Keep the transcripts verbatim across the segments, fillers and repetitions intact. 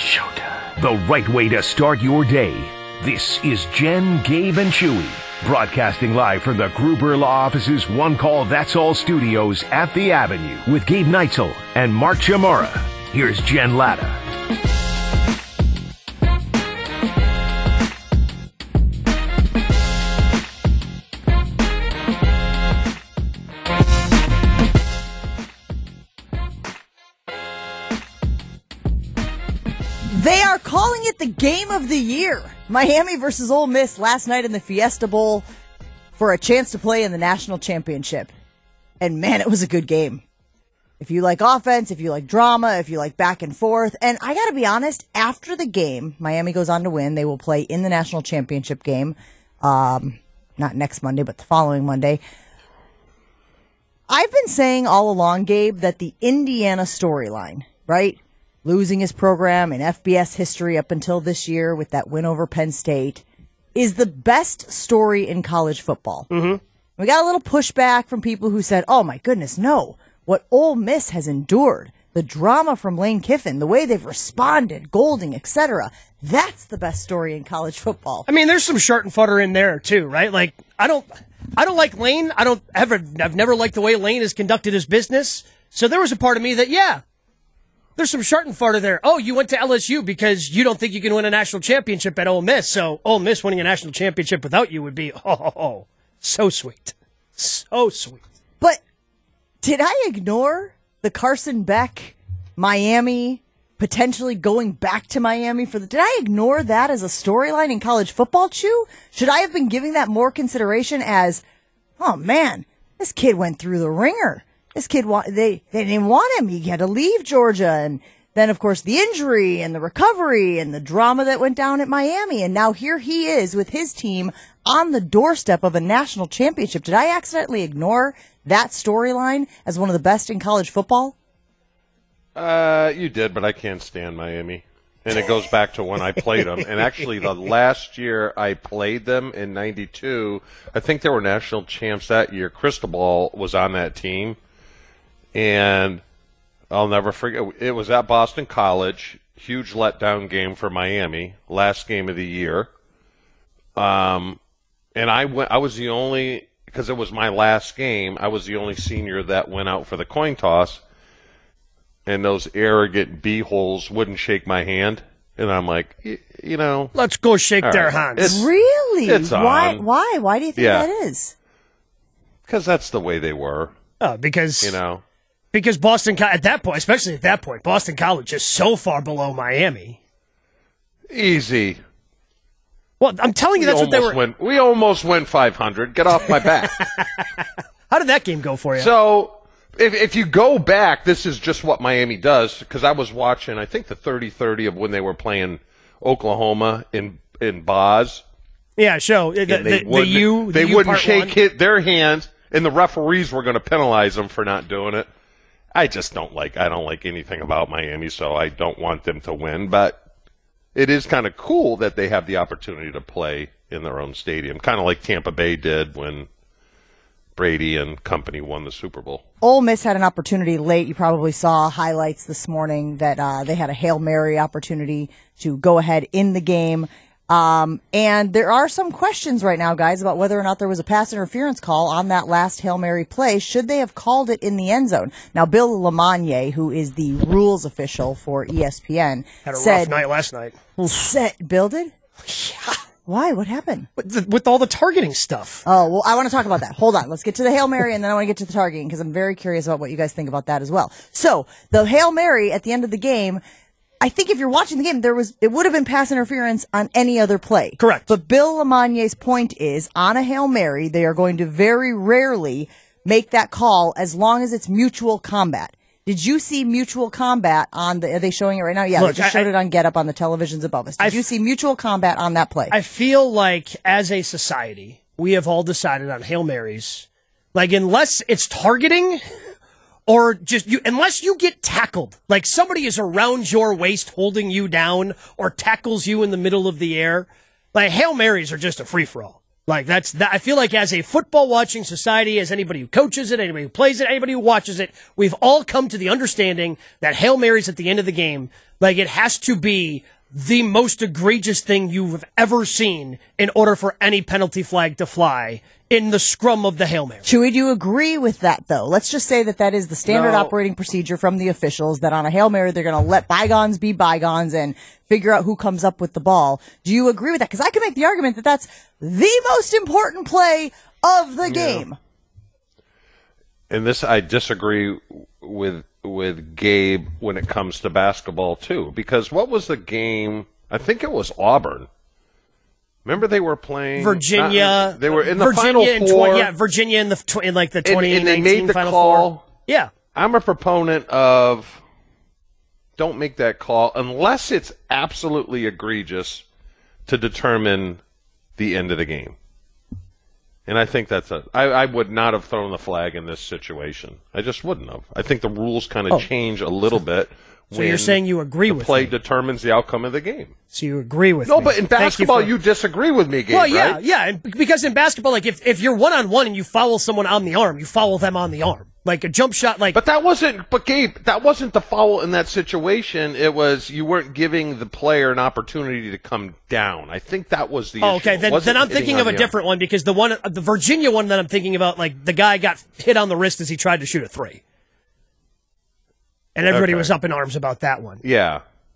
Showtime. The right way to start your day. This is Jen, Gabe, and Chewy, broadcasting live from the Gruber Law Office's One Call That's All studios at the Avenue with Gabe Neitzel and Mark Chamora. Here's Jen Latta. They are calling it the game of the year. Miami versus Ole Miss last night in the Fiesta Bowl for a chance to play in the national championship. And man, it was a good game. If you like offense, if you like drama, if you like back and forth. And I gotta be honest, after the game, Miami goes on to win. They will play in the national championship game. Um, not next Monday, but the following Monday. I've been saying all along, Gabe, that the Indiana storyline, right? Losing his program in F B S history up until this year with that win over Penn State, is the best story in college football. Mm-hmm. We got a little pushback from people who said, oh my goodness, no. What Ole Miss has endured, the drama from Lane Kiffin, the way they've responded, Golding, et cetera, that's the best story in college football. I mean, there's some short and fodder in there too, right? Like, I don't, I don't like Lane. I don't ever, I've never liked the way Lane has conducted his business. So there was a part of me that, yeah, there's some short and fodder there. Oh, you went to L S U because you don't think you can win a national championship at Ole Miss. So Ole Miss winning a national championship without you would be, oh, oh, oh so sweet. So sweet. But did I ignore the Carson Beck, Miami, potentially going back to Miami for the, did I ignore that as a storyline in college football, Chew? Should I have been giving that more consideration as, oh man, this kid went through the ringer. This kid, wa- they, they didn't want him. He had to leave Georgia. And then, of course, the injury and the recovery and the drama that went down at Miami. And now here he is with his team on the doorstep of a national championship. Did I accidentally ignore that storyline as one of the best in college football? Uh, you did, but I can't stand Miami. And it goes back to when I played them. And actually, the last year I played them in ninety-two, I think they were national champs that year. Cristobal was on that team. And I'll never forget, it was at Boston College, huge letdown game for Miami, last game of the year. Um, and I went, I was the only, because it was my last game, I was the only senior that went out for the coin toss. And those arrogant b-holes wouldn't shake my hand. And I'm like, y- you know. Let's go shake their right, hands. it's- Really? It's Why? on. Why? Why do you think Yeah. that is? Because that's the way they were, Oh, because, you know. because Boston, Co- at that point, especially at that point, Boston College is so far below Miami. Easy. Well, I'm telling you, We that's what they almost were. went, we almost went five hundred. Get off my back. How did that game go for you? So, if if you go back, this is just what Miami does, because I was watching, I think, the thirty thirty of when they were playing Oklahoma in in Boz. yeah, show the, And the, they the, wouldn't, U. they the U wouldn't part shake one. hit their hands, and the referees were going to penalize them for not doing it. I just don't like, I don't like anything about Miami, so I don't want them to win, but it is kind of cool that they have the opportunity to play in their own stadium, kind of like Tampa Bay did when Brady and company won the Super Bowl. Ole Miss had an opportunity late. You probably saw highlights this morning that uh, they had a Hail Mary opportunity to go ahead in the game. Um, and there are some questions right now, guys, about whether or not there was a pass interference call on that last Hail Mary play. Should they have called it in the end zone? Now, Bill Lamagna, who is the rules official for E S P N, Had a said, rough night last night. said, Bill did? Yeah. Why? What happened? With, the, with all the targeting stuff. Oh, well, I want to talk about that. Hold on. Let's get to the Hail Mary, and then I want to get to the targeting, because I'm very curious about what you guys think about that as well. So, the Hail Mary at the end of the game, I think if you're watching the game, there was it would have been pass interference on any other play. Correct. But Bill Lamagna's point is, on a Hail Mary, they are going to very rarely make that call as long as it's mutual combat. Did you see mutual combat on the, are they showing it right now? Yeah, Look, they just I- showed it on Get Up on the televisions above us. Did I you f- see mutual combat on that play? I feel like as a society, we have all decided on Hail Marys. Like, unless it's targeting or just you, unless you get tackled, like somebody is around your waist holding you down or tackles you in the middle of the air, like Hail Marys are just a free for all. Like that's that. I feel like as a football watching society, as anybody who coaches it, anybody who plays it, anybody who watches it, we've all come to the understanding that Hail Marys at the end of the game, Like, it has to be the most egregious thing you've ever seen in order for any penalty flag to fly in the scrum of the Hail Mary. Chewy, do you agree with that, though? Let's just say that that is the standard No. operating procedure from the officials, that on a Hail Mary, they're going to let bygones be bygones and figure out who comes up with the ball. Do you agree with that? Because I can make the argument that that's the most important play of the game. And this, I disagree with with Gabe when it comes to basketball too, because what was the game? I think it was Auburn. Remember they were playing Virginia. Not, they were in the Virginia Final in Four. twenty, yeah, Virginia in the tw- in like the twenty and, nineteen and they made the Final call. Four. Yeah, I'm a proponent of don't make that call unless it's absolutely egregious to determine the end of the game. And I think that's a. I, I would not have thrown the flag in this situation. I just wouldn't have. I think the rules kind of Oh. change a little bit. So you're saying you agree the with play me. determines the outcome of the game. So you agree with No, me. but in Thank basketball, you, you, for- disagree with me, Gabe. Well, yeah, right? yeah, and b- because in basketball, like if if you're one on one and you foul someone on the arm, you foul them on the arm. Like a jump shot, like But that wasn't. But Gabe, that wasn't the foul in that situation. It was you weren't giving the player an opportunity to come down. I think that was the. oh, issue. okay. It Then, wasn't then I'm hitting thinking on of a the arm. different one because the one, the Virginia one that I'm thinking about, like the guy got hit on the wrist as he tried to shoot a three, and everybody Okay. was up in arms about that one. Yeah.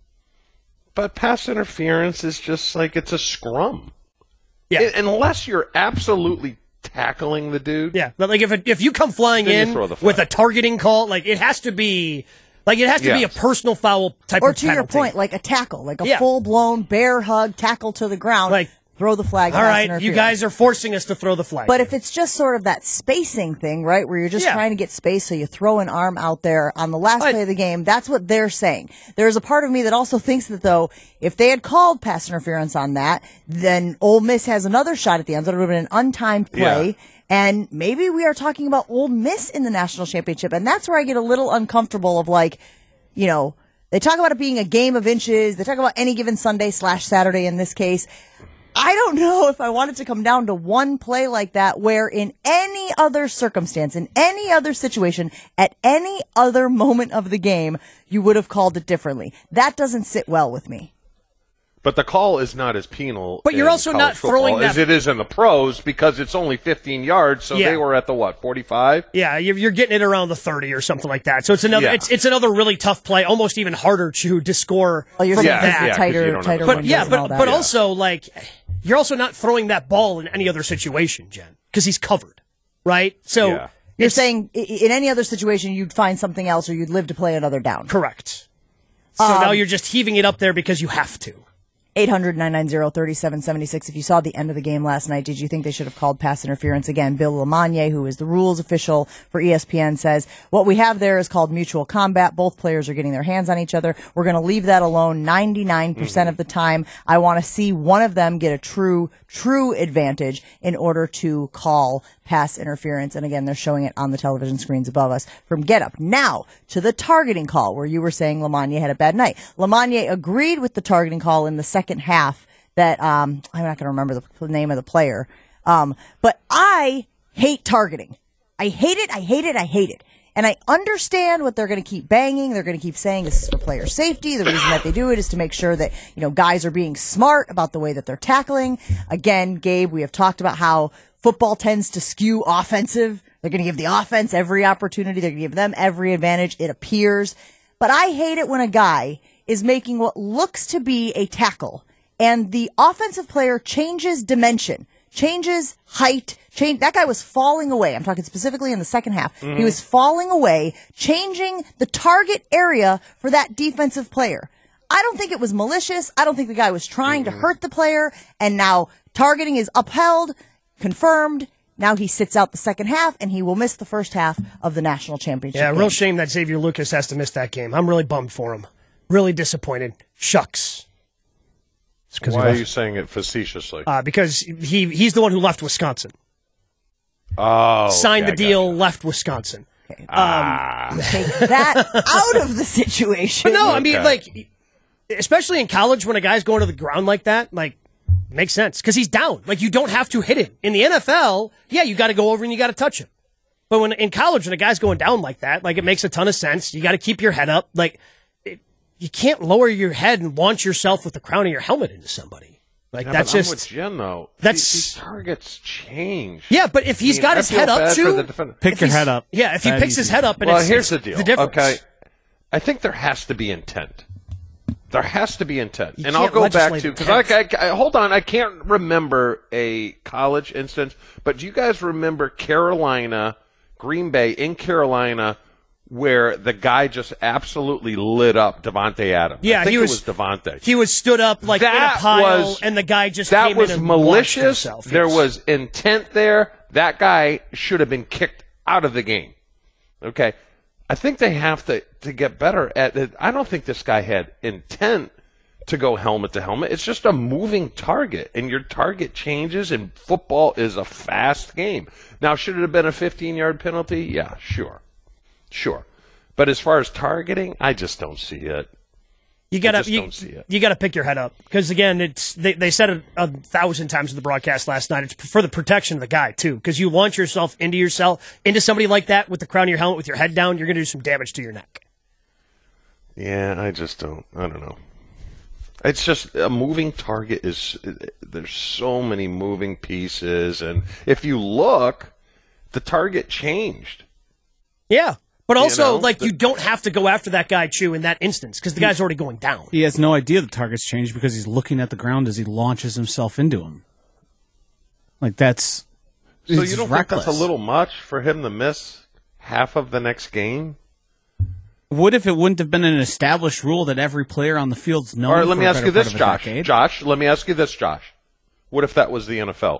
But pass interference is just like it's a scrum. Yeah, I- unless you're absolutely tackling the dude. yeah. But like if it, if you come flying Then you in throw the flag. with a targeting call, like it has to be, like it has to be a Yes. personal foul type Or of to your penalty. point, like a tackle, like a Yeah. full-blown bear hug, tackle to the ground, Like, throw the flag. All pass right, you interference. guys are forcing us to throw the flag. But if it's just sort of that spacing thing, right, where you're just Yeah. trying to get space so you throw an arm out there on the last I- play of the game, that's what they're saying. There's a part of me that also thinks that, though, if they had called pass interference on that, then Ole Miss has another shot at the end zone. It would have been an untimed play. Yeah. And maybe we are talking about Ole Miss in the national championship. And that's where I get a little uncomfortable of like, you know, they talk about it being a game of inches. They talk about any given Sunday slash Saturday in this case. I don't know if I want it to come down to one play like that where in any other circumstance, in any other situation, at any other moment of the game, you would have called it differently. That doesn't sit well with me. But the call is not as penal. But you're in also college not football throwing as that- it is in the pros because it's only fifteen yards. So Yeah. they were at the what forty-five. Yeah, you're, you're getting it around the thirty or something like that. So it's another, Yeah. it's it's another really tough play, almost even harder to to score. Well, you're from saying Yeah, because that. the yeah, 'cause you tighter, don't have tighter the- But windows yeah, and all but that. but also like you're also not throwing that ball in any other situation, Jen, because he's covered, right? So Yeah. You're it's- saying i- in any other situation, you'd find something else or you'd live to play another down. correct. So Um, now you're just heaving it up there because you have to. eight hundred, nine nine zero, three seven seven six. If you saw the end of the game last night, did you think they should have called pass interference again? Bill Lamagna, who is the rules official for E S P N, says what we have there is called mutual combat. Both players are getting their hands on each other. We're going to leave that alone ninety-nine percent of the time. I want to see one of them get a true, true advantage in order to call pass interference. And again, they're showing it on the television screens above us from Get Up. Now to the targeting call, where you were saying Lamagna had a bad night. Lamagna agreed with the targeting call in the second half that, um, I'm not going to remember the name of the player. Um, but I hate targeting. I hate it. I hate it. I hate it. And I understand what they're going to keep banging. They're going to keep saying this is for player safety. The reason that they do it is to make sure that, you know, guys are being smart about the way that they're tackling. Again, Gabe, we have talked about how football tends to skew offensive. They're going to give the offense every opportunity. They're going to give them every advantage, it appears. But I hate it when a guy is making what looks to be a tackle and the offensive player changes dimension, changes height, change. That guy was falling away. I'm talking specifically in the second half. Mm-hmm. He was falling away, changing the target area for that defensive player. I don't think it was malicious. I don't think the guy was trying Mm-hmm. to hurt the player. And now targeting is upheld, confirmed. Now he sits out the second half, and he will miss the first half of the national championship. Yeah, game. real shame that Xavier Lucas has to miss that game. I'm really bummed for him. Really disappointed. Shucks. It's 'cause he Why are left- you saying it facetiously? Uh, because he he's the one who left Wisconsin. oh, Signed okay, the I deal, gotcha. left Wisconsin. Take that out of the situation. But no, I mean, Okay. like, especially in college when a guy's going to the ground like that, like, makes sense. Because he's down. Like, you don't have to hit him. In the N F L, yeah, you got to go over and you got to touch him. But when in college, when a guy's going down like that, like, it makes a ton of sense. You got to keep your head up. Like, it, you can't lower your head and launch yourself with the crown of your helmet into somebody. Like yeah, that's but just I'm with Jen though. That's these, these targets change. Yeah, but if he's I mean, got I his feel head up bad for the too, defender. Pick your he's- head up. Yeah, if he That picks easy. his head up, and Well, it's, here's it's the deal. The difference. Okay, I think there has to be intent. There has to be intent, You and I'll can't go back legislate to because intent. I, I, I hold on. I can't remember a college instance, but do you guys remember Carolina, Green Bay in Carolina, where the guy just absolutely lit up Devontae Adams? Yeah, I think he it was, was Devontae. He was stood up like that in a pile, was, and the guy just that came was in and malicious. launched himself. There Yes. was intent there. That guy should have been kicked out of the game. Okay, I think they have to to get better at it. I don't think this guy had intent to go helmet to helmet. It's just a moving target, and your target changes, and football is a fast game. Now, should it have been a fifteen-yard penalty? Yeah, sure. Sure. But as far as targeting, I just don't see it. You gotta, just you, don't see it. you gotta pick your head up because again, it's they, they said it a thousand times in the broadcast last night. It's for the protection of the guy too, because you launch yourself into yourself into somebody like that with the crown of your helmet with your head down, you're gonna do some damage to your neck. Yeah, I just don't. I don't know. It's just a moving target is. There's so many moving pieces, and if you look, the target changed. Yeah, but also You know, like the- you don't have to go after that guy, Chew, in that instance because the guy's already going down. He has no idea the target's changed because he's looking at the ground as he launches himself into him. Like that's So it's you don't reckless. think that's a little much for him to miss half of the next game? What if it wouldn't have been an established rule that every player on the field's known? All right, let for me a ask better you part this, of a Josh. decade? Josh, let me ask you this, Josh. What if that was the N F L?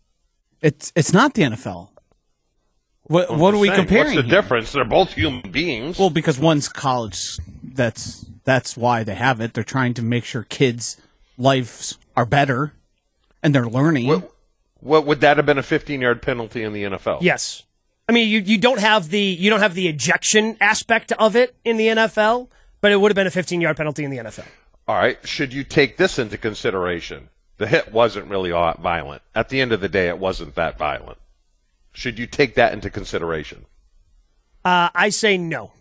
It's it's not the N F L. What I'm what are just we saying, comparing? What's the here? difference? They're both human beings. Well, because one's college. That's that's why they have it. They're trying to make sure kids' lives are better, and they're learning. what, what would that have been a fifteen-yard penalty in the N F L? Yes. I mean, you, you don't have the you don't have the ejection aspect of it in the N F L, but it would have been a fifteen-yard penalty in the N F L. All right. Should you take this into consideration? The hit wasn't really all that violent. At the end of the day, it wasn't that violent. Should you take that into consideration? Uh, I say no.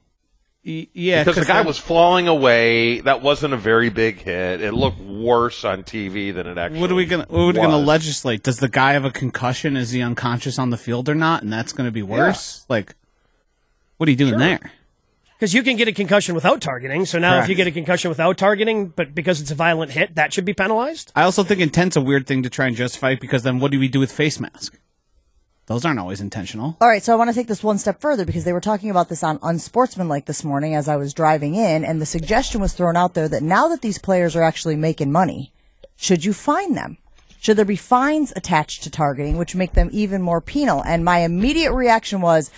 Y- yeah, Because the guy then- was falling away. That wasn't a very big hit. It looked worse on T V than it actually What are we gonna what are we gonna was. legislate? Does the guy have a concussion? Is he unconscious on the field or not? And that's going to be worse. Like, what are you doing Sure. there? Because you can get a concussion without targeting. So now if Correct. you get a concussion without targeting, but because it's a violent hit, that should be penalized? I also think intent's a weird thing to try and justify because then what do we do with face mask? Those aren't always intentional. All right, so I want to take this one step further because they were talking about this on Unsportsmanlike this morning as I was driving in, and the suggestion was thrown out there that now that these players are actually making money, should you fine them? Should there be fines attached to targeting, which make them even more penal? And my immediate reaction was,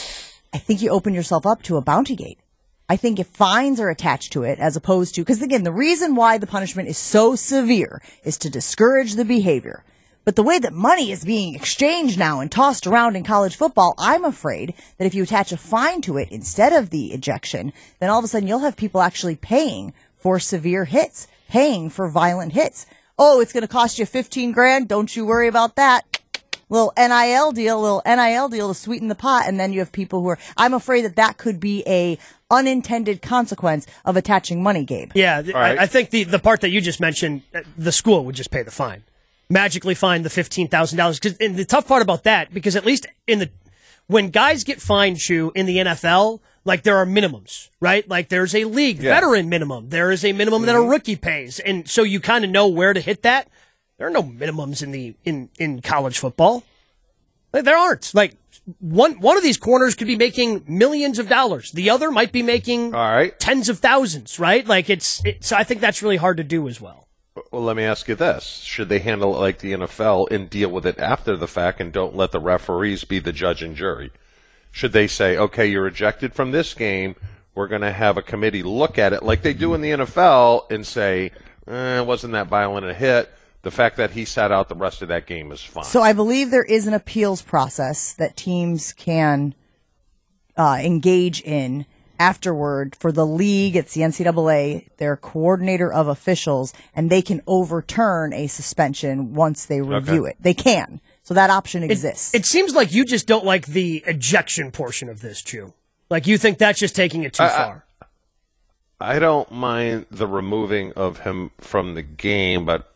I think you open yourself up to a bounty gate. I think if fines are attached to it, as opposed to, because again, the reason why the punishment is so severe is to discourage the behavior. But the way that money is being exchanged now and tossed around in college football, I'm afraid that if you attach a fine to it instead of the ejection, then all of a sudden you'll have people actually paying for severe hits, paying for violent hits. Oh, it's going to cost you fifteen grand. Don't you worry about that. Little N I L deal, little N I L deal to sweeten the pot. And then you have people who are, I'm afraid that that could be a unintended consequence of attaching money, Gabe. Yeah, th- right. I, I think the, the part that you just mentioned, uh, the school would just pay the fine. Magically find the fifteen thousand dollars. And the tough part about that, because at least in the, when guys get fined, Chew, in the N F L, like there are minimums, right? Like there's a league Yeah. veteran minimum. There is a minimum that a rookie pays. And so you kind of know where to hit that. There are no minimums in the, in, in college football. Like, there aren't. Like one, one of these corners could be making millions of dollars. The other might be making All right. tens of thousands, right? Like it's, it, so I think that's really hard to do as well. Well, let me ask you this. Should they handle it like the N F L and deal with it after the fact and don't let the referees be the judge and jury? Should they say, okay, you're ejected from this game, we're going to have a committee look at it like they do in the N F L and say, eh, it wasn't that violent a hit. The fact that he sat out the rest of that game is fine. So I believe there is an appeals process that teams can uh, engage in afterward for the league. It's the N C double A, their coordinator of officials, and they can overturn a suspension once they review Okay. it. They can. So that option It, exists. it seems like you just don't like the ejection portion of this, Chew. Like you think that's just taking it too I- I- far. I don't mind the removing of him from the game, but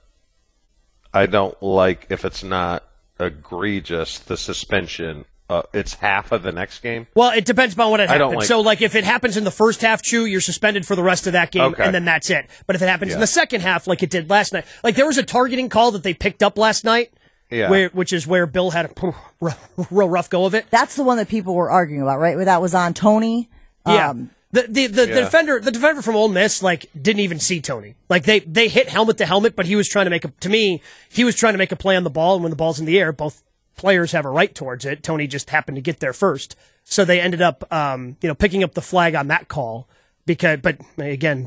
I don't like if it's not egregious, the suspension. Uh, it's half of the next game. Well, it depends upon what it I don't happens. like- So, like, if it happens in the first half, Chew, you're suspended for the rest of that game, Okay. and then that's it. But if it happens in Yeah. the second half, like it did last night, like there was a targeting call that they picked up last night, Yeah. where, which is where Bill had a real rough go of it. That's the one that people were arguing about, right? Where that was on Tony. Yeah. Um, The the, the, Yeah. the defender the defender from Ole Miss like didn't even see Tony. Like they, they hit helmet to helmet, but he was trying to make a to me he was trying to make a play on the ball, and when the ball's in the air, both players have a right towards it. Tony just happened to get there first, so they ended up um, you know picking up the flag on that call because. But again,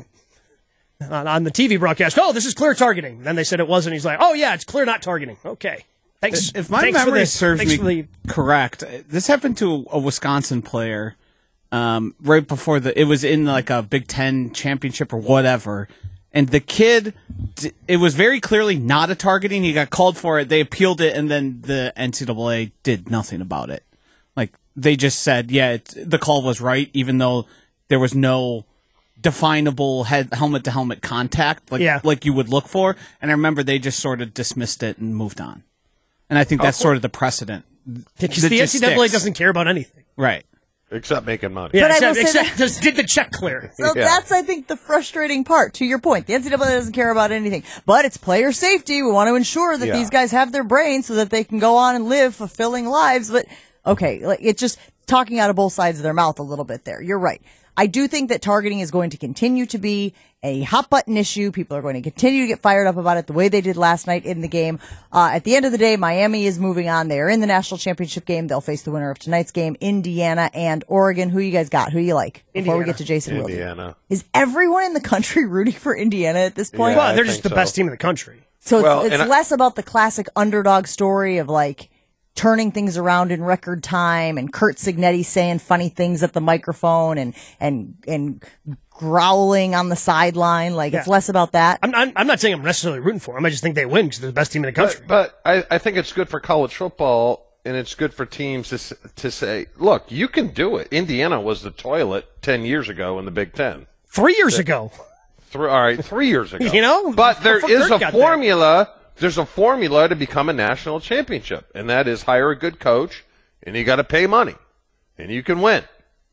on, on the T V broadcast, oh, this is clear targeting. Then they said it wasn't. He's like, oh yeah, it's clear not targeting. Okay, thanks. If my thanks for memory this. serves Thanks me for the- correct, this happened to a Wisconsin player um, right before the. It was in like a Big Ten championship or whatever, and the kid, d- it was very clearly not a targeting. He got called for it. They appealed it, and then the N C double A did nothing about it. Like they just said, yeah, it, the call was right, even though there was no definable head helmet to helmet contact, like Yeah. like you would look for. And I remember they just sort of dismissed it and moved on. And I think that's sort of the precedent. Because that the N just C double A sticks. doesn't care about anything. Right. Except making money. Yeah, But I except, will say except just did the check clear. So Yeah. that's, I think, the frustrating part. To your point, the N C double A doesn't care about anything, but it's player safety. We want to ensure that Yeah. these guys have their brains so that they can go on and live fulfilling lives. But okay, like it's just talking out of both sides of their mouth a little bit there. You're right. I do think that targeting is going to continue to be a hot button issue. People are going to continue to get fired up about it the way they did last night in the game. Uh, at the end of the day, Miami is moving on. They are in the national championship game. They'll face the winner of tonight's game, Indiana and Oregon. Who you guys got? Who you like? Before we Indiana. get to Jason Wilde. Indiana. Is everyone in the country rooting for Indiana at this point? Yeah, Well, I they're think just the so. best team in the country. So it's, Well, it's and I- less about the classic underdog story of like turning things around in record time and Kurt Signetti saying funny things at the microphone and and and growling on the sideline. Like it's Yeah. less about that. I'm, I'm, I'm not saying I'm necessarily rooting for them. I just think they win because they're the best team in the country. But, but I, I think it's good for college football, and it's good for teams to s- to say, look, you can do it. Indiana was the toilet ten years ago in the Big Ten. Three years ago. Three, all right, three years ago. You know? But there Before is Kurt a got there. formula. There's a formula to become a national championship, and that is hire a good coach, and you got to pay money, and you can win.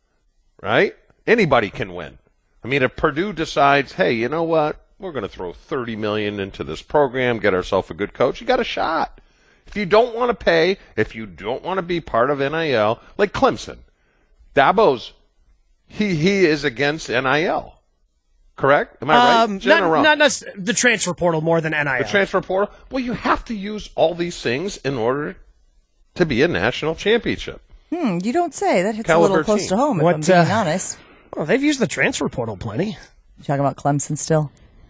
Right? Anybody can win. I mean, if Purdue decides, hey, you know what? We're going to throw thirty million dollars into this program, get ourselves a good coach, you got a shot. If you don't want to pay, if you don't want to be part of N I L, like Clemson, Dabo's, he he is against N I L. Correct? Am I right? Um, Jen, or not, wrong? not necess- the transfer portal more than N I L. The transfer portal. Well, you have to use all these things in order to be a national championship. Hmm, you don't say. That hits a Caliber little close team. to home, if What, I'm being uh, honest. Well, they've used the transfer portal plenty. You talking about Clemson still?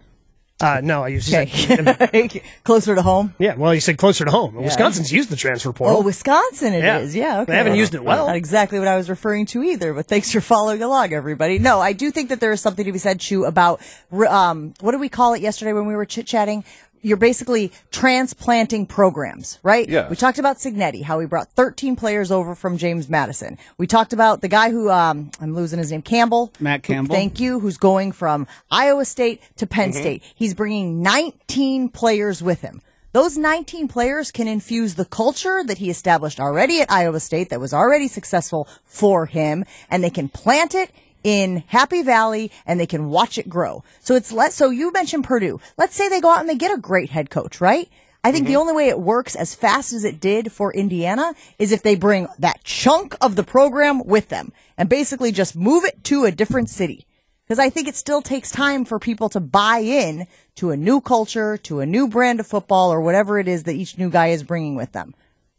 Uh, no, I used Okay. Closer to home? Yeah, well, you said closer to home. Wisconsin's used the transfer portal. Oh, Wisconsin it is. Yeah. Yeah, okay. They haven't used it well. Not exactly what I was referring to either, but thanks for following along, everybody. No, I do think that there is something to be said, Chu, about, um, what did we call it yesterday when we were chit-chatting? You're basically transplanting programs, right? Yes. We talked about Signetti, how he brought thirteen players over from James Madison. We talked about the guy who, um, I'm losing his name, Campbell. Matt who- Campbell. thank you, who's going from Iowa State to Penn Mm-hmm. State. He's bringing nineteen players with him. Those nineteen players can infuse the culture that he established already at Iowa State that was already successful for him, and they can plant it in Happy Valley and they can watch it grow. So it's let, so you mentioned Purdue. Let's say they go out and they get a great head coach, right? I think the only way it works as fast as it did for Indiana is if they bring that chunk of the program with them and basically just move it to a different city. Because I think it still takes time for people to buy in to a new culture, to a new brand of football, or whatever it is that each new guy is bringing with them.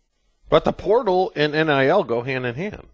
But the portal and N I L go hand in hand.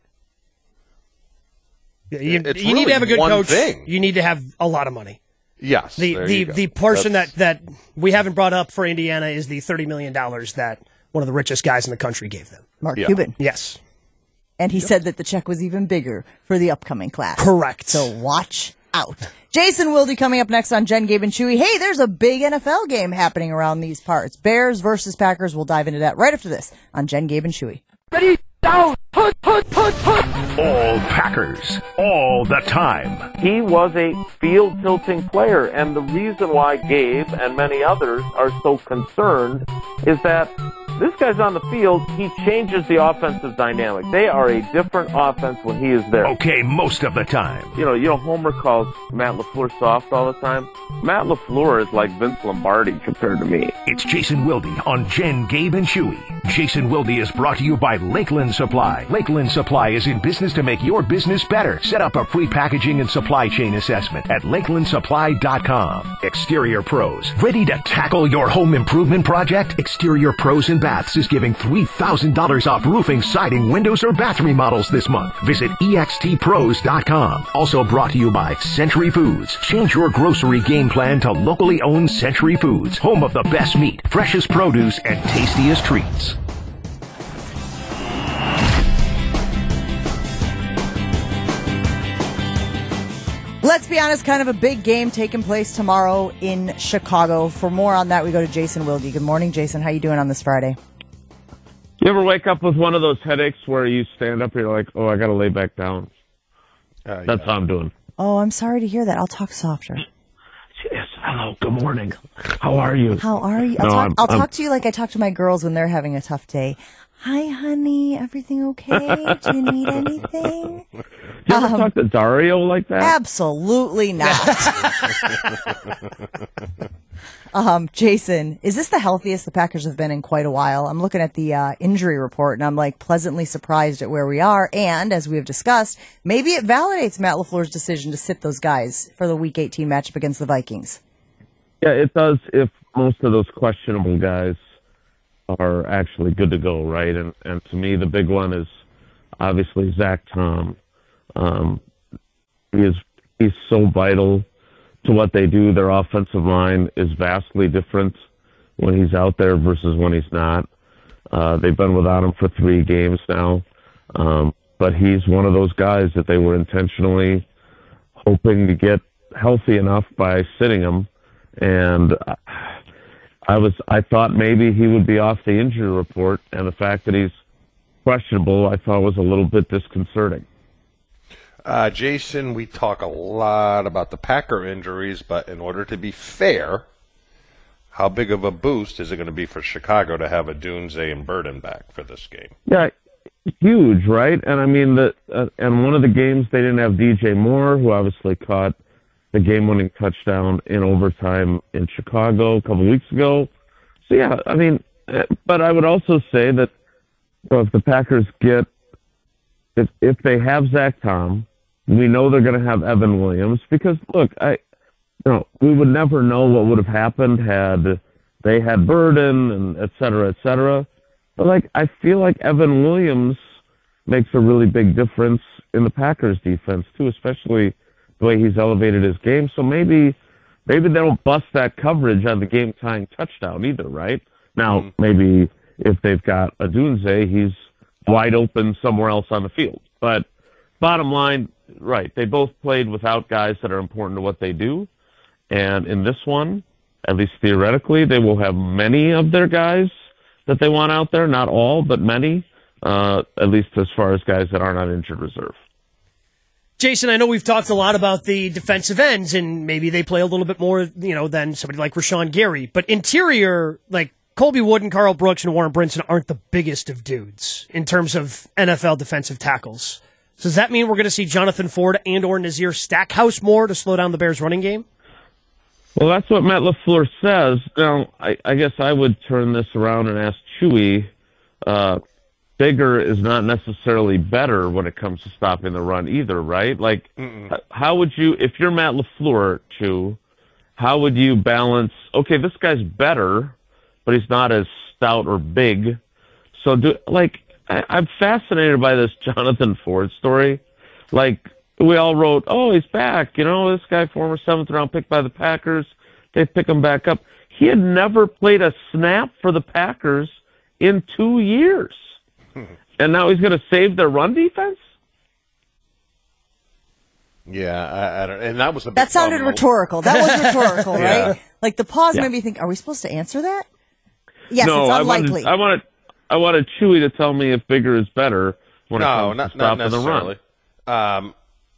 Yeah, you it's you need to have a really good one coach. thing. You need to have a lot of money. Yes. The there the you go. the portion That's- that, that we haven't brought up for Indiana is the thirty million dollars that one of the richest guys in the country gave them. Mark Yeah. Cuban. Yes. And he said that the check was even bigger for the upcoming class. Correct. So watch out. Jason Wilde coming up next on Jen, Gabe, and Chewy. Hey, there's a big N F L game happening around these parts. Bears versus Packers. We'll dive into that right after this on Jen, Gabe, and Chewy. Ready, down, push. All Packers, all the time. He was a field-tilting player, and the reason why Gabe and many others are so concerned is that this guy's on the field, he changes the offensive dynamic. They are a different offense when he is there. Okay, most of the time. You know, you know, Homer calls Matt LaFleur soft all the time. Matt LaFleur is like Vince Lombardi compared to me. It's Jason Wilde on Jen, Gabe, and Chewy. Jason Wilde is brought to you by Lakeland Supply. Lakeland Supply is in business to make your business better. Set up a free packaging and supply chain assessment at lakeland supply dot com. Exterior Pros. Ready to tackle your home improvement project? Exterior Pros and Baths is giving three thousand dollars off roofing, siding, windows, or bath remodels this month. Visit e x t pros dot com. Also brought to you by Century Foods. Change your grocery game plan to locally owned Century Foods, home of the best meat, freshest produce, and tastiest treats. Let's be honest, kind of a big game taking place tomorrow in Chicago. For more on that, we go to Jason Wilde. Good morning, Jason. How you doing on this Friday? You ever wake up with one of those headaches where you stand up and you're like, oh, I got to lay back down? Uh, That's yeah. how I'm doing. Oh, I'm sorry to hear that. I'll talk softer. Yes, hello, good morning. How are you? How are you? I'll, No, talk, I'm- I'll I'm- talk to you like I talk to my girls when they're having a tough day. Hi, honey. Everything okay? Do you need anything? You ever talk to Dario like that? Absolutely not. um, Jason, is this the healthiest the Packers have been in quite a while? I'm looking at the uh, injury report, and I'm like pleasantly surprised at where we are. And as we have discussed, maybe it validates Matt LaFleur's decision to sit those guys for the Week eighteen matchup against the Vikings. Yeah, it does if most of those questionable guys are actually good to go, right? And and to me, the big one is obviously Zach Tom. Um, he is he's so vital to what they do. Their offensive line is vastly different when he's out there versus when he's not. Uh, they've been without him for three games now, um, but he's one of those guys that they were intentionally hoping to get healthy enough by sitting him. And I was, I thought maybe he would be off the injury report, and the fact that he's questionable, I thought was a little bit disconcerting. Uh, Jason, we talk a lot about the Packer injuries, but in order to be fair, how big of a boost is it going to be for Chicago to have a Dunze and Burden back for this game? Yeah, huge, right? And I mean, the uh, and one of the games they didn't have D J Moore, who obviously caught the game-winning touchdown in overtime in Chicago a couple weeks ago. So yeah, I mean, but I would also say that you know, if the Packers get if if they have Zach Tom, we know they're going to have Evan Williams because look, I you know we would never know what would have happened had they had Burden and et cetera, et cetera. But like I feel like Evan Williams makes a really big difference in the Packers defense too, especially the way he's elevated his game. So maybe maybe they don't bust that coverage on the game tying touchdown either, right? Now mm-hmm. maybe if they've got a Dunze, he's wide open somewhere else on the field. But bottom line, right, they both played without guys that are important to what they do. And in this one, at least theoretically, they will have many of their guys that they want out there, not all, but many, uh, at least as far as guys that aren't on injured reserve. Jason, I know we've talked a lot about the defensive ends, and maybe they play a little bit more, you know, than somebody like Rashawn Gary. But interior, like Colby Wood and Carl Brooks and Warren Brinson aren't the biggest of dudes in terms of N F L defensive tackles. So does that mean we're going to see Jonathan Ford and or Nazir Stackhouse more to slow down the Bears' running game? Well, that's what Matt LaFleur says. Now, I, I guess I would turn this around and ask Chewy, uh, bigger is not necessarily better when it comes to stopping the run either, right? Like, Mm-mm. how would you, if you're Matt LaFleur, Chew, how would you balance, okay, this guy's better, but he's not as stout or big. So, do like, I, I'm fascinated by this Jonathan Ford story. Like, we all wrote, oh, he's back. You know, this guy, former seventh round pick by the Packers. They pick him back up. He had never played a snap for the Packers in two years. And now he's going to save their run defense? Yeah, I, I don't, and that was a big That sounded problem. rhetorical. That was rhetorical, Yeah. right? Like the pause Yeah. made me think, are we supposed to answer that? Yes, no, it's I unlikely. wanted, I wanted, I wanted Chewy to tell me if bigger is better. when no, it comes not, to not stopping the necessarily. run. Um,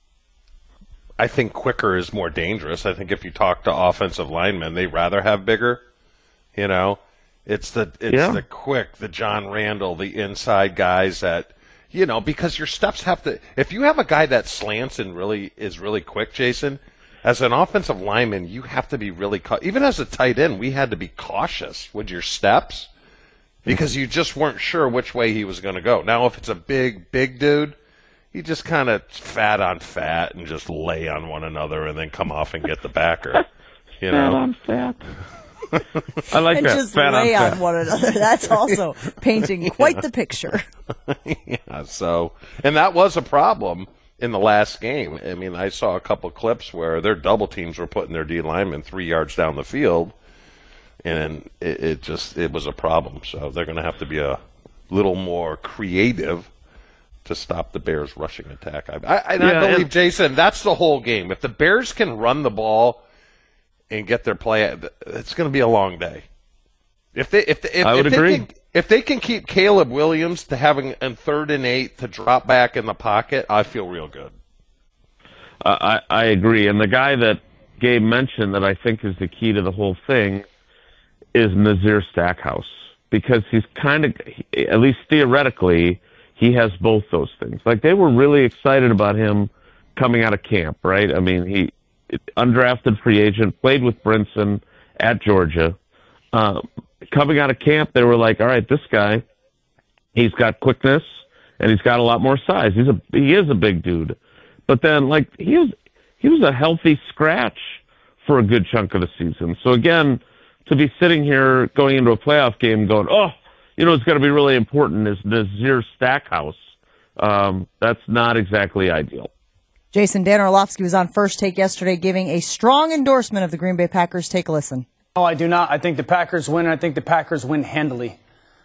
I think quicker is more dangerous. I think if you talk to offensive linemen, they rather have bigger. You know, it's the it's Yeah. the quick, the John Randall, the inside guys that, you know, because your steps have to. If you have a guy that slants and really is really quick, Jason, as an offensive lineman, you have to be really ca- even as a tight end, we had to be cautious with your steps because you just weren't sure which way he was going to go. Now, if it's a big, big dude, you just kind of fat on fat and just lay on one another and then come off and get the backer. You know, Fat on fat. I like And that. just fat lay on on fat. one another. That's also painting quite the picture. yeah. So, and that was a problem in the last game. I mean, I saw a couple clips where their double teams were putting their D linemen three yards down the field, and it, it just it was a problem. So they're going to have to be a little more creative to stop the Bears' rushing attack. I, I, and Yeah, I believe, and- Jason, that's the whole game. If the Bears can run the ball and get their play, it's going to be a long day. If they if they, if, I would if agree. They can, if they can keep Caleb Williams to having a third and eight to drop back in the pocket, I feel real good. Uh, I, I agree. And the guy that Gabe mentioned that I think is the key to the whole thing is Nazir Stackhouse, because he's kind of, at least theoretically, he has both those things. Like, they were really excited about him coming out of camp, right? I mean, he undrafted free agent, played with Brinson at Georgia. Uh, coming out of camp, they were like, all right, this guy, he's got quickness and he's got a lot more size. He's a he is a big dude. But then, like, he was he was a healthy scratch for a good chunk of the season. So again, to be sitting here going into a playoff game going, oh, you know, it's going to be really important is Nazir Stackhouse. Um, that's not exactly ideal. Jason, Dan Orlovsky was on First Take yesterday giving a strong endorsement of the Green Bay Packers. Take a listen. No, I do not. I think the Packers win, and I think the Packers win handily.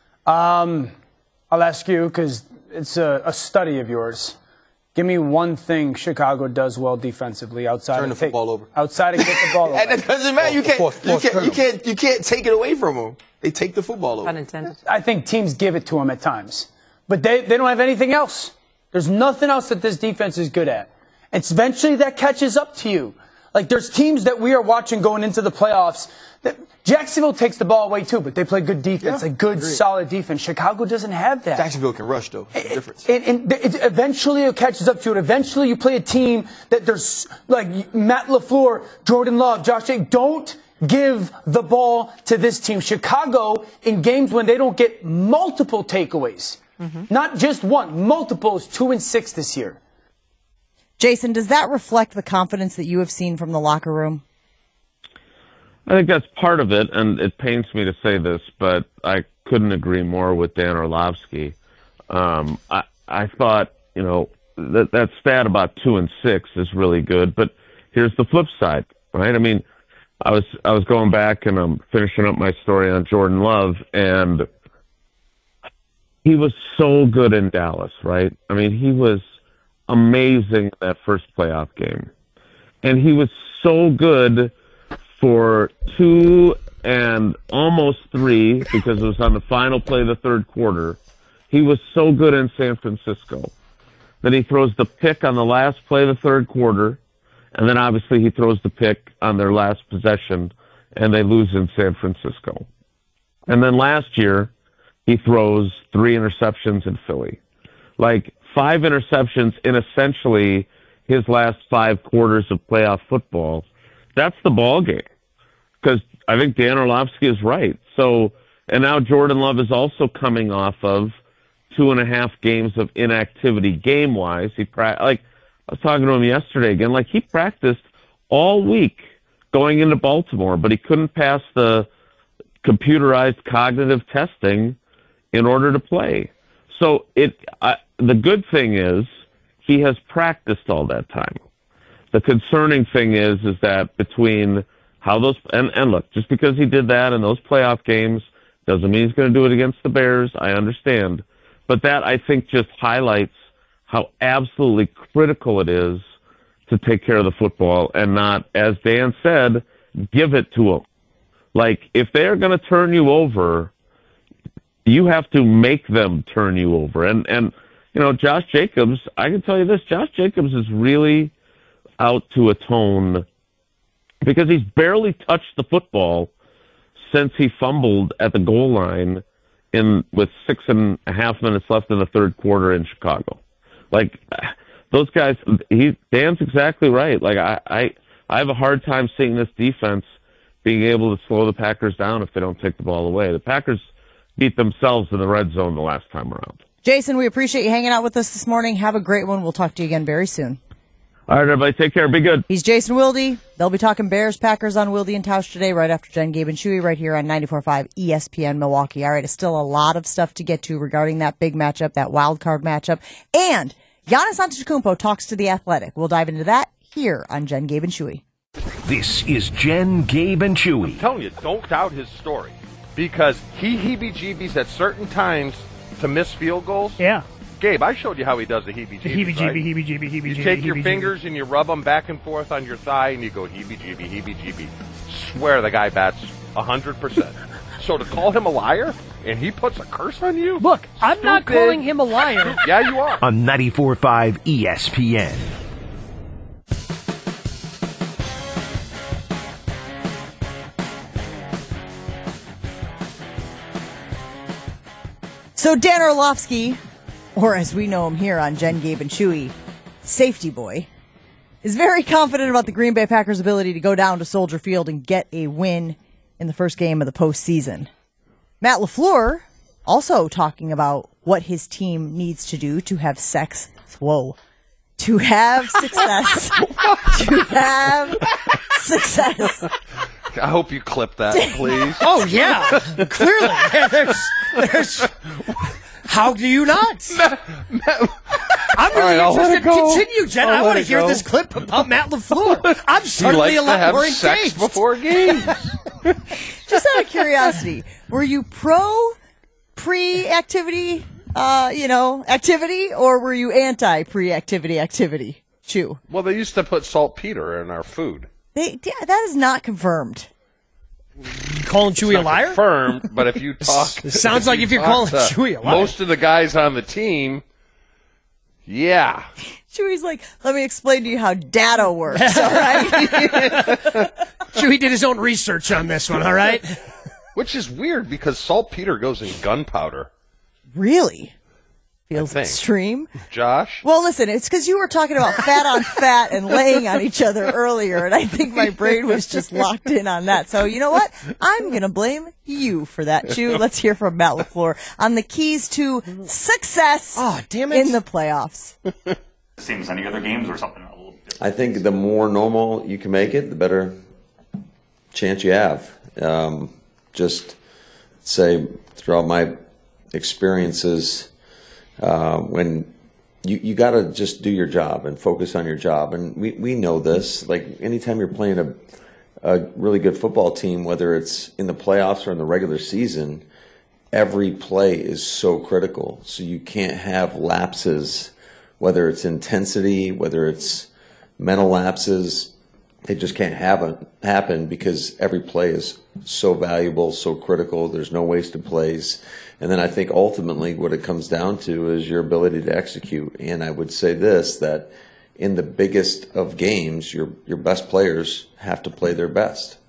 Um, I'll ask you, because it's a, a study of yours. Give me one thing Chicago does well defensively outside Turn of the take, football over. Outside of get the ball over. And it doesn't matter. You can't, Force- you, force can't, you, turnover. can't, you can't take it away from them. They take the football over. Unintended. I think teams give it to them at times. But they, they don't have anything else. There's nothing else that this defense is good at. And eventually that catches up to you. Like, there's teams that we are watching going into the playoffs. That Jacksonville takes the ball away too, but they play good defense, Yeah, a good, agreed. solid defense. Chicago doesn't have that. Jacksonville can rush, though. That's the difference. And, and it, eventually it catches up to it. Eventually you play a team that there's like Matt LaFleur, Jordan Love, Josh Jacobs. Don't give the ball to this team. Chicago, in games when they don't get multiple takeaways, not just one, multiples, two and six this year. Jason, does that reflect the confidence that you have seen from the locker room? I think that's part of it, and it pains me to say this, but I couldn't agree more with Dan Orlovsky. Um, I, I thought, you know, that, that stat about two and six is really good, but here's the flip side, right? I mean, I was I was going back and I'm finishing up my story on Jordan Love, and he was so good in Dallas, right? I mean, he was amazing in that first playoff game, and he was so good for two and almost three, because it was on the final play of the third quarter. He was so good in San Francisco. Then he throws the pick on the last play of the third quarter, and then obviously he throws the pick on their last possession, and they lose in San Francisco. And then last year, he throws three interceptions in Philly. Like, five interceptions in essentially his last five quarters of playoff football. That's the ball game. Because I think Dan Orlovsky is right. So, and now Jordan Love is also coming off of two and a half games of inactivity game-wise. He pra- like I was talking to him yesterday again. Like, he practiced all week going into Baltimore, but he couldn't pass the computerized cognitive testing in order to play. So it uh, the good thing is he has practiced all that time. The concerning thing is is that between how those and, and look, just because he did that in those playoff games doesn't mean he's going to do it against the Bears. I understand. But that, I think, just highlights how absolutely critical it is to take care of the football and not, as Dan said, give it to them. Like, if they're going to turn you over, you have to make them turn you over. And, and you know, Josh Jacobs, I can tell you this, Josh Jacobs is really out to atone because he's barely touched the football since he fumbled at the goal line in with six and a half minutes left in the third quarter in Chicago. Like, those guys, he Dan's exactly right. Like, I, I, I have a hard time seeing this defense being able to slow the Packers down if they don't take the ball away. The Packers beat themselves in the red zone the last time around. Jason, we appreciate you hanging out with us this morning. Have a great one. We'll talk to you again very soon. All right, everybody, take care. Be good. He's Jason Wilde. They'll be talking Bears, Packers on Wilde and Tausch today, right after Jen, Gabe, and Chewy, right here on ninety-four point five E S P N Milwaukee. All right, it's still a lot of stuff to get to regarding that big matchup, that wild card matchup. And Giannis Antetokounmpo talks to The Athletic. We'll dive into that here on Jen, Gabe, and Chewy. This is Jen, Gabe, and Chewy. I'm telling you, don't doubt his story. Because he heebie-jeebies at certain times to miss field goals. Yeah. Gabe, I showed you how he does the heebie-jeebies, Heebie-jeebie, right? heebie-jeebie, heebie-jeebie. You take your heebie-jeebie. fingers and you rub them back and forth on your thigh and you go heebie-jeebie, heebie-jeebie. Swear the guy bats one hundred percent. So to call him a liar and he puts a curse on you? Look, I'm not Stupid. calling him a liar. Yeah, you are. On ninety-four point five E S P N. So Dan Orlovsky, or as we know him here on Jen, Gabe, and Chewy, Safety Boy, is very confident about the Green Bay Packers' ability to go down to Soldier Field and get a win in the first game of the postseason. Matt LaFleur also talking about what his team needs to do to have sex. Whoa. To have success. to have success. I hope you clip that, please. Oh, yeah. Clearly. There's, there's, how do you not? I'm really right, interested. go. Continue, Jen. I'll I let want to it hear go. this clip about Matt LaFleur. I'm He certainly likes a lot to have more sex engaged. before games. Just out of curiosity, were you pro pre-activity, uh, you know, activity, or were you anti pre-activity activity? Chew. Well, they used to put saltpeter in our food. They, yeah, that is not confirmed. You calling Chewy a liar? Confirmed, but if you talk, It sounds like if you're talk calling to Chewy a liar. most of the guys on the team, yeah. Chewy's like, let me explain to you how data works, all right? Chewy did his own research on this one, all right? Which is weird because saltpeter goes in gunpowder. Really? Feels think. extreme. Josh? Well, listen, it's because you were talking about fat on fat and laying on each other earlier, and I think my brain was just locked in on that. So, you know what? I'm going to blame you for that, Chew. Let's hear from Matt LaFleur on the keys to success Oh, damn it. in the playoffs. Same as any other games or something a little different? I think the more normal you can make it, the better chance you have. Um, just say throughout my experiences, uh, when you, you got to just do your job and focus on your job. And we, we know this. Like anytime you're playing a, a really good football team, whether it's in the playoffs or in the regular season, every play is so critical. So you can't have lapses, whether it's intensity, whether it's mental lapses. They just can't have happen because every play is so valuable, so critical. There's no wasted plays. And then I think ultimately what it comes down to is your ability to execute. And I would say this, that in the biggest of games, your your best players have to play their best.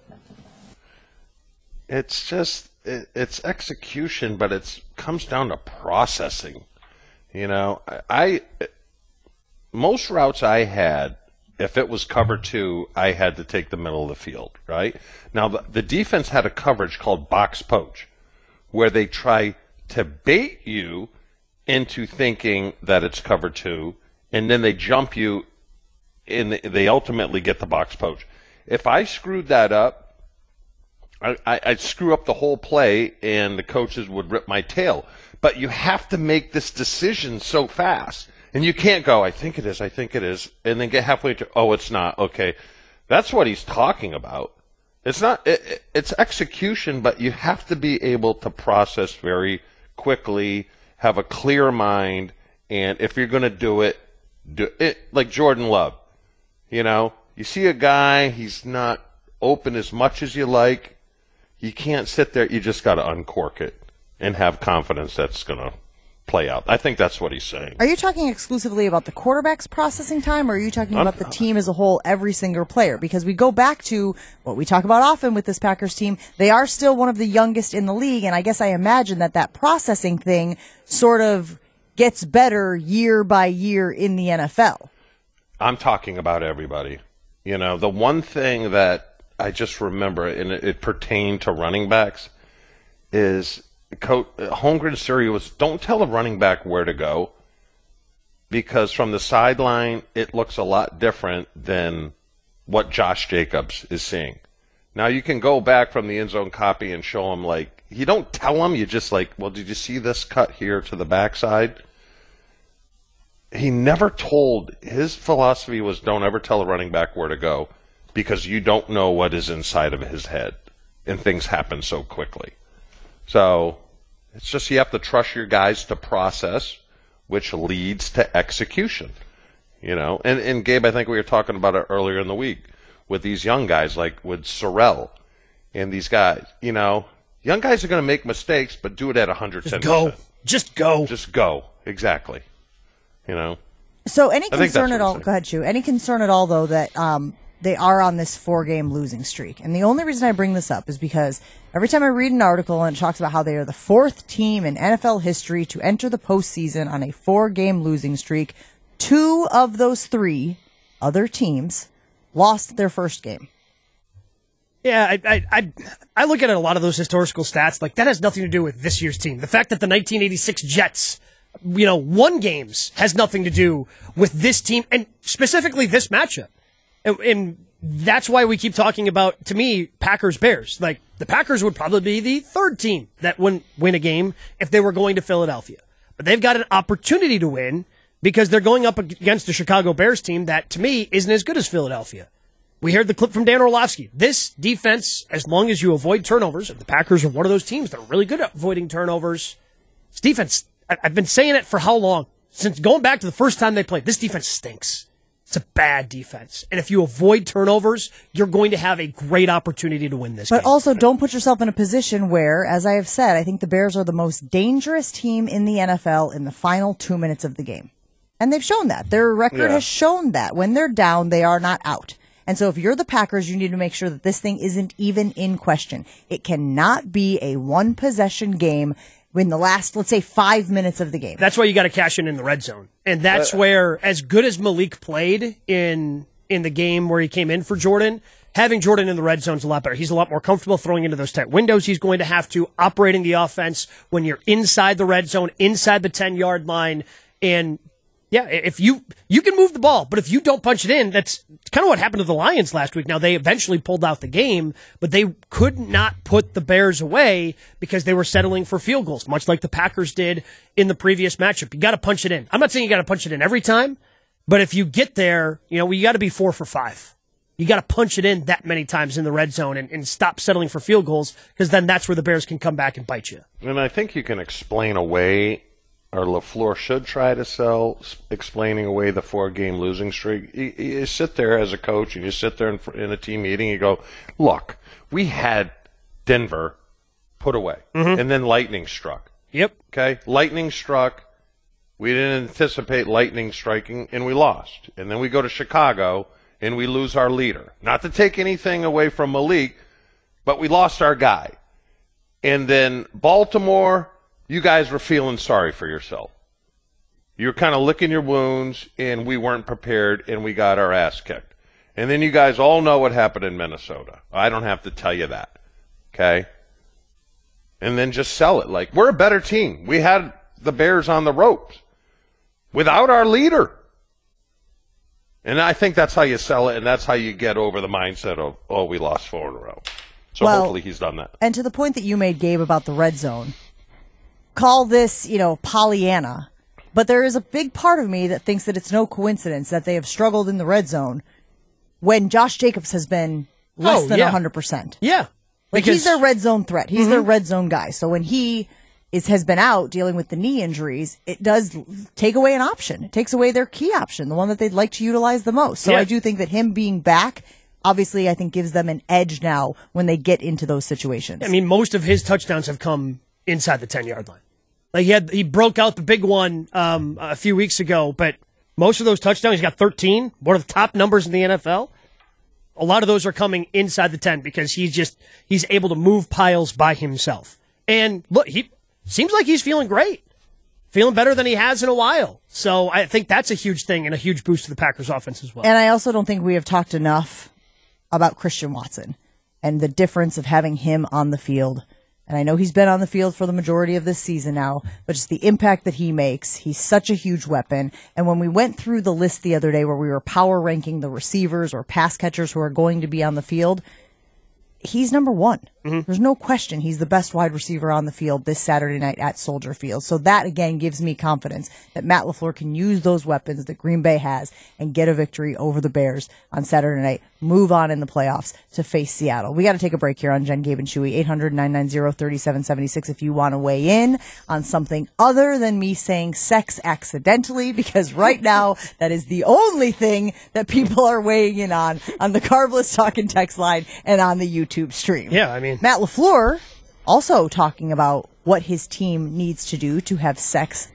It's just, it, it's execution, but it comes down to processing. You know, I, I most routes I had, if it was cover two, I had to take the middle of the field, right? Now, the, the defense had a coverage called box poach, where they try to bait you into thinking that it's cover two, and then they jump you, and they ultimately get the box poach. If I screwed that up, I, I, I'd screw up the whole play, and the coaches would rip my tail. But you have to make this decision so fast. And you can't go, I think it is, I think it is, and then get halfway to, oh, it's not. Okay. That's what he's talking about. It's not, it, it's execution, but you have to be able to process very quickly, have a clear mind, and if you're going to do it, do it. Like Jordan Love. You know, you see a guy, he's not open as much as you like. You can't sit there, you just got to uncork it and have confidence that's going to play out. I think that's what he's saying. Are you talking exclusively about the quarterback's processing time, or are you talking about the team as a whole, every single player? Because we go back to what we talk about often with this Packers team. They are still one of the youngest in the league, and I guess I imagine that that processing thing sort of gets better year by year in the N F L. I'm talking about everybody. You know, the one thing that I just remember, and it, it pertained to running backs, is Coach Holmgren's theory was, don't tell a running back where to go, because from the sideline it looks a lot different than what Josh Jacobs is seeing. Now you can go back from the end zone copy and show him, like, you don't tell him, you just like, well, did you see this cut here to the backside? He never told, his philosophy was, don't ever tell a running back where to go, because you don't know what is inside of his head, and things happen so quickly. So it's just you have to trust your guys to process, which leads to execution. You know, and, and Gabe, I think we were talking about it earlier in the week with these young guys, like with Sorrell and these guys. You know, young guys are going to make mistakes, but do it at one hundred ten percent. Just go. Just go. Just go. Exactly. You know. So any I think concern that's at what all? I'm saying. Go ahead, Chu. Any concern at all, though, that um, they are on this four-game losing streak? And the only reason I bring this up is because every time I read an article and it talks about how they are the fourth team in N F L history to enter the postseason on a four-game losing streak, two of those three other teams lost their first game. Yeah, I, I I I look at a lot of those historical stats. Like, that has nothing to do with this year's team. The fact that the nineteen eighty-six Jets, you know, won games has nothing to do with this team, and specifically this matchup. And, and that's why we keep talking about, to me, Packers-Bears. Like, the Packers would probably be the third team that wouldn't win a game if they were going to Philadelphia. But they've got an opportunity to win because they're going up against the Chicago Bears team that, to me, isn't as good as Philadelphia. We heard the clip from Dan Orlovsky. This defense, as long as you avoid turnovers, and the Packers are one of those teams that are really good at avoiding turnovers, this defense, I've been saying it for how long? Since going back to the first time they played, this defense stinks. It's a bad defense. And if you avoid turnovers, you're going to have a great opportunity to win this But game. also, don't put yourself in a position where, as I have said, I think the Bears are the most dangerous team in the N F L in the final two minutes of the game. And they've shown that. Their record Yeah. has shown that. When they're down, they are not out. And so if you're the Packers, you need to make sure that this thing isn't even in question. It cannot be a one-possession game in the last, let's say, five minutes of the game. That's why you got to cash in in the red zone. And that's Uh, where, as good as Malik played in in the game where he came in for Jordan, having Jordan in the red zone is a lot better. He's a lot more comfortable throwing into those tight windows. He's going to have to operating the offense when you're inside the red zone, inside the ten-yard line. And, yeah, if you you can move the ball, but if you don't punch it in, that's kind of what happened to the Lions last week. Now, they eventually pulled out the game, but they could not put the Bears away because they were settling for field goals, much like the Packers did in the previous matchup. You got to punch it in. I'm not saying you got to punch it in every time, but if you get there, you know, you got to be four for five. You got to punch it in that many times in the red zone and, and stop settling for field goals, because then that's where the Bears can come back and bite you. And I think you can explain away, or LaFleur should try to sell, explaining away the four-game losing streak. You, you sit there as a coach, and you sit there in, in a team meeting, and you go, look, we had Denver put away, Mhm. and then lightning struck. Yep. Okay? Lightning struck. We didn't anticipate lightning striking, and we lost. And then we go to Chicago, and we lose our leader. Not to take anything away from Malik, but we lost our guy. And then Baltimore, you guys were feeling sorry for yourself. You were kind of licking your wounds, and we weren't prepared, and we got our ass kicked. And then you guys all know what happened in Minnesota. I don't have to tell you that. Okay? And then just sell it. Like, we're a better team. We had the Bears on the ropes without our leader. And I think that's how you sell it, and that's how you get over the mindset of, oh, we lost four in a row. So Well, hopefully he's done that. And to the point that you made, Gabe, about the red zone, call this, you know, Pollyanna. But there is a big part of me that thinks that it's no coincidence that they have struggled in the red zone when Josh Jacobs has been less Oh, than yeah. one hundred percent. Yeah. Like, Because- he's their red zone threat. He's Mhm. their red zone guy. So when he is has been out dealing with the knee injuries, it does take away an option. It takes away their key option, the one that they'd like to utilize the most. So Yeah. I do think that him being back, obviously, I think gives them an edge now when they get into those situations. I mean, most of his touchdowns have come inside the ten-yard line. Like he had, he broke out the big one um, a few weeks ago, but most of those touchdowns, he's got thirteen, one of the top numbers in the N F L. A lot of those are coming inside the ten because he's just he's able to move piles by himself. And look, he seems like he's feeling great, feeling better than he has in a while. So I think that's a huge thing and a huge boost to the Packers offense as well. And I also don't think we have talked enough about Christian Watson and the difference of having him on the field. And I know he's been on the field for the majority of this season now, but just the impact that he makes, he's such a huge weapon. And when we went through the list the other day where we were power ranking the receivers or pass catchers who are going to be on the field, he's number one. Mm-hmm. There's no question he's the best wide receiver on the field this Saturday night at Soldier Field. So that, again, gives me confidence that Matt LaFleur can use those weapons that Green Bay has and get a victory over the Bears on Saturday night, move on in the playoffs to face Seattle. We got to take a break here on Jen, Gabe, and Chewy. eight hundred, nine nine zero, three seven seven six if you want to weigh in on something other than me saying sex accidentally, because right now that is the only thing that people are weighing in on on the Carbless Talking text line and on the YouTube stream. Yeah, I mean, Matt LaFleur also talking about what his team needs to do to have sex.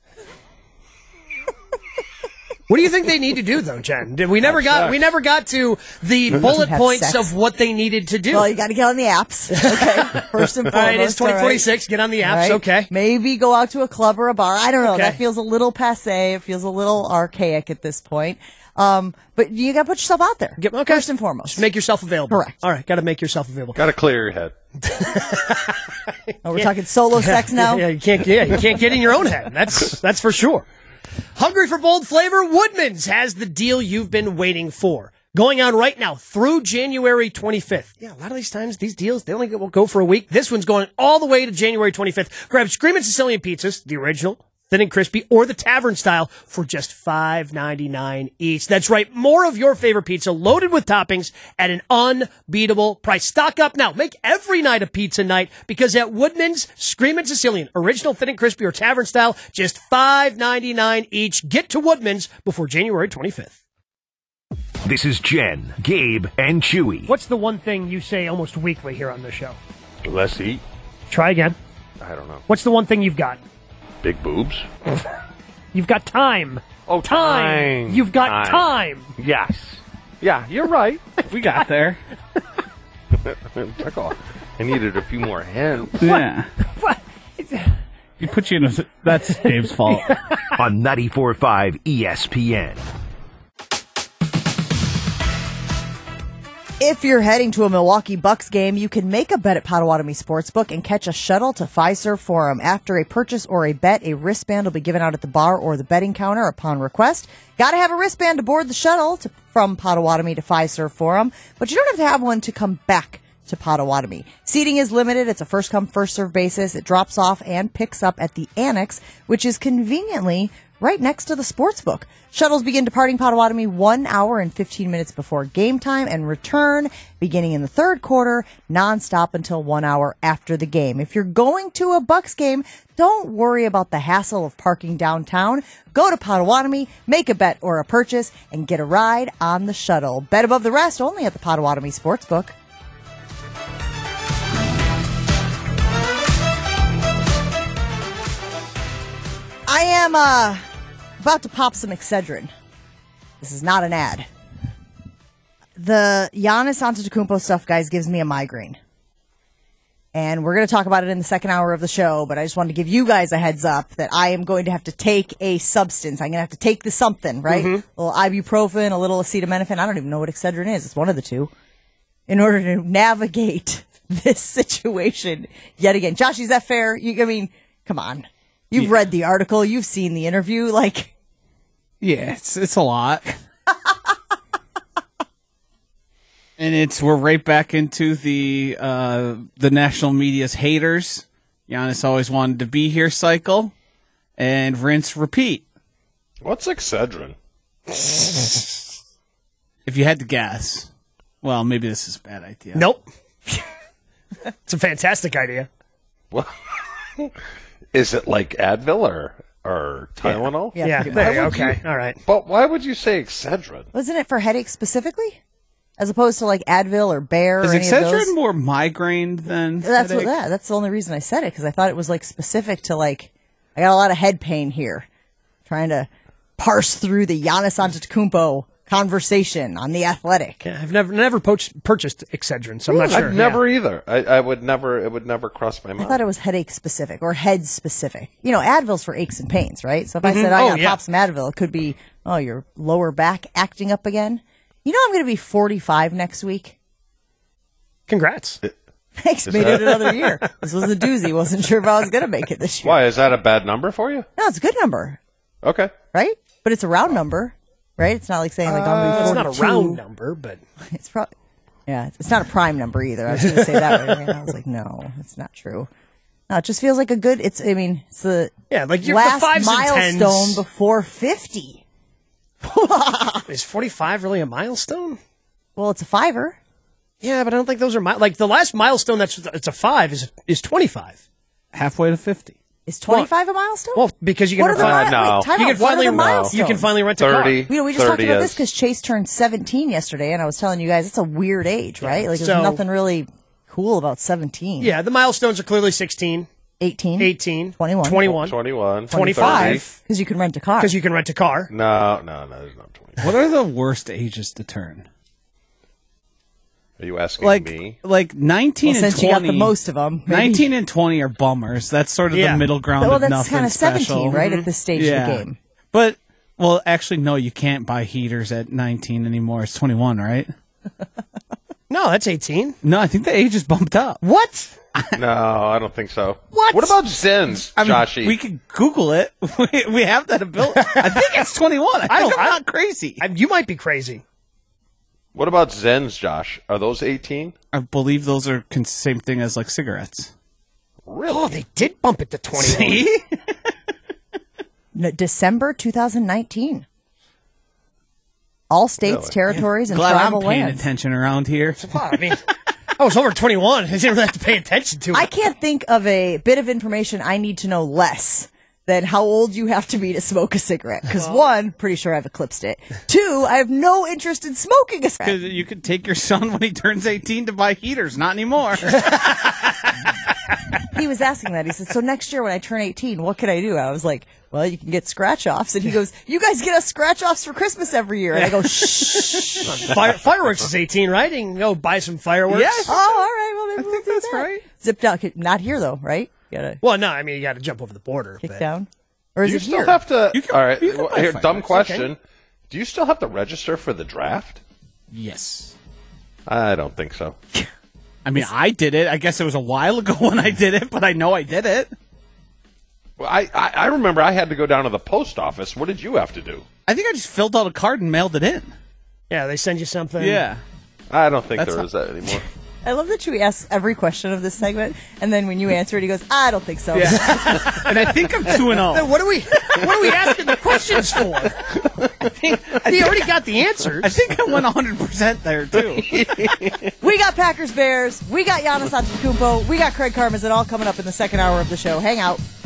What do you think they need to do, though, Jen? Did we never got we never got to the bullet points sex. of what they needed to do. Well, you got to get on the apps. Okay, first and foremost. All right, it's twenty forty-six. Right. Get on the apps. Right. Okay. Maybe go out to a club or a bar. I don't know. Okay. That feels a little passé. It feels a little archaic at this point. Um, but you got to put yourself out there. Get, okay. First and foremost. Just make yourself available. Correct. All right, got to make yourself available. Got to clear your head. Oh, we're yeah. talking solo yeah. sex now. Yeah, you can't. Yeah, you can't get in your own head. That's that's for sure. Hungry for bold flavor? Woodman's has the deal you've been waiting for. Going on right now through January twenty-fifth. Yeah, a lot of these times, these deals, they only will go for a week. This one's going all the way to January twenty-fifth. Grab Screamin' Sicilian pizzas, the original, thin and crispy, or the tavern style for just five ninety-nine each. That's right, more of your favorite pizza loaded with toppings at an unbeatable price. Stock up now. Make every night a pizza night because at Woodman's, Screamin' Sicilian, original, thin and crispy, or tavern style, just five ninety-nine each. Get to Woodman's before January twenty-fifth. This is Jen, Gabe, and Chewy. What's the one thing you say almost weekly here on the show? Less eat. Try again. I don't know. What's the one thing you've got? Big boobs. You've got time. Oh, time. time. You've got time. time. Yes. Yeah, you're right. We got there. I needed a few more hints. Yeah. What? You put you in a... That's Dave's fault. On ninety-four point five E S P N. If you're heading to a Milwaukee Bucks game, you can make a bet at Potawatomi Sportsbook and catch a shuttle to Fiserv Forum. After a purchase or a bet, a wristband will be given out at the bar or the betting counter upon request. Got to have a wristband to board the shuttle to, from Potawatomi to Fiserv Forum, but you don't have to have one to come back to Potawatomi. Seating is limited. It's a first-come, first-served basis. It drops off and picks up at the Annex, which is conveniently right next to the sportsbook. Shuttles begin departing Potawatomi one hour and fifteen minutes before game time and return beginning in the third quarter, nonstop until one hour after the game. If you're going to a Bucks game, don't worry about the hassle of parking downtown. Go to Potawatomi, make a bet or a purchase, and get a ride on the shuttle. Bet above the rest only at the Potawatomi Sportsbook. I am, uh... about to pop some Excedrin. This is not an ad. The Giannis Antetokounmpo stuff, guys, gives me a migraine. And we're going to talk about it in the second hour of the show, but I just wanted to give you guys a heads up that I am going to have to take a substance. I'm going to have to take the something, right? Mm-hmm. A little ibuprofen, a little acetaminophen. I don't even know what Excedrin is. It's one of the two. In order to navigate this situation yet again. Josh, is that fair? You, I mean, come on. You've yeah. read the article. You've seen the interview. Like, yeah, it's it's a lot. And it's we're right back into the uh, the national media's haters. Giannis always wanted to be here cycle, and rinse, repeat. What's Excedrin? If you had to guess, well, maybe this is a bad idea. Nope. It's a fantastic idea. Well, is it like Advil or or Tylenol? Yeah, yeah. yeah. There, okay, you, all right. But why would you say Excedrin? Wasn't it for headaches specifically? As opposed to like Advil or Bayer is or any of those? Excedrin more migraine than That's headache? what, yeah, that's the only reason I said it, because I thought it was like specific to like I got a lot of head pain here, trying to parse through the Giannis Antetokounmpo conversation on The Athletic. Yeah, I've never never poached, purchased Excedrin, so I'm not sure. I've never yeah. either. I, I would never. It would never cross my mind. I thought it was headache specific or head specific. You know, Advil's for aches and pains, right? So if I Mhm. said I Oh, got to yeah. pop some Advil, it could be, oh, your lower back acting up again. You know, I'm going to be forty-five next week. Congrats. Thanks, Is made that- it another year. This was a doozy. Wasn't sure if I was going to make it this year. Why is that a bad number for you? No, it's a good number, Okay. right? But it's a round number, right? It's not like saying like I'm going to be It's forty-two. not a round number, but It's probably, yeah, it's not a prime number either. I was going to say that right away. I was like, no, it's not true. No, it just feels like a good, it's, I mean, it's the yeah, like you're last the fives and milestone tens. before fifty. Is forty-five really a milestone? Well, it's a fiver. Yeah, but I don't think those are mi- like the last milestone that's it's a five is is twenty-five. Halfway to fifty. Is twenty-five a milestone? Well, because you can What are the finally, mi- no. wait, time you out. can What are finally the milestones? you can finally rent a car. thirty. You know, we just talked thirty about is- this because Chase turned seventeen yesterday, and I was telling you guys it's a weird age, right? Like, there's so- nothing really cool about seventeen. Yeah, the milestones are clearly sixteen, eighteen, eighteen, twenty-one, twenty-one, twenty-one, twenty-five, because you can rent a car. because you can rent a car. No, no, no. There's not twenty. What are the worst ages to turn? Are you asking Like, me? like nineteen Well, and since you twenty. got the most of 'em, maybe. nineteen and twenty are bummers. That's sort of Yeah. the middle ground Well, of that's nothing kind of special. seventeen, right, at this stage yeah. of the game. But well, actually, no, you can't buy heaters at nineteen anymore. It's twenty-one, right? No, that's eighteen. No, I think the age is bumped up. What? No, I don't think so. What? What about Zens, I mean, Joshy? we could Google it. We, we have that ability. I think it's twenty-one. I, think I don't- I'm I- not crazy. I, you might be crazy. What about Zens, Josh? Are those eighteen? I believe those are con- same thing as like cigarettes. Really? Oh, they did bump it to twenty-one. See? No, December twenty nineteen. All states, Really? territories, and Glad I'm tribal paying lands. attention around here. Well, I mean, I was over twenty-one. I didn't really have to pay attention to it. I can't think of a bit of information I need to know less than how old you have to be to smoke a cigarette. Because one, pretty sure I've eclipsed it. Two, I have no interest in smoking a cigarette. Because you could take your son when he turns eighteen to buy heaters. Not anymore. He was asking that. He said, so next year when I turn eighteen, what can I do? I was like, well, you can get scratch-offs. And he goes, you guys get us scratch-offs for Christmas every year. And I go, shh. Fire, fireworks is eighteen, right? You can go buy some fireworks. Yes. Oh, all right. Well, maybe we'll do that's that. right. Zipped out. Not here, though, right? You gotta Well, no, I mean, you got to jump over the border. kick but- down. Or is Do you it still here? have to? You can- all right. you can well, buy here, fireworks. dumb question. Do you still have to register for the draft? Yes. I don't think so. I mean, I did it. I guess it was a while ago when I did it, but I know I did it. Well, I, I I remember I had to go down to the post office. What did you have to do? I think I just filled out a card and mailed it in. Yeah, they send you something. Yeah. I don't think That's there not- is that anymore. I love that Chewy asks every question of this segment, and then when you answer it, he goes, I don't think so. And I think I'm two and Then zero. what are we? What are we asking the questions for? I think he already got the answers. I think I went one hundred percent there too. We got Packers Bears, we got Giannis Antetokounmpo, we got Craig Karmazin all coming up in the second hour of the show. Hang out.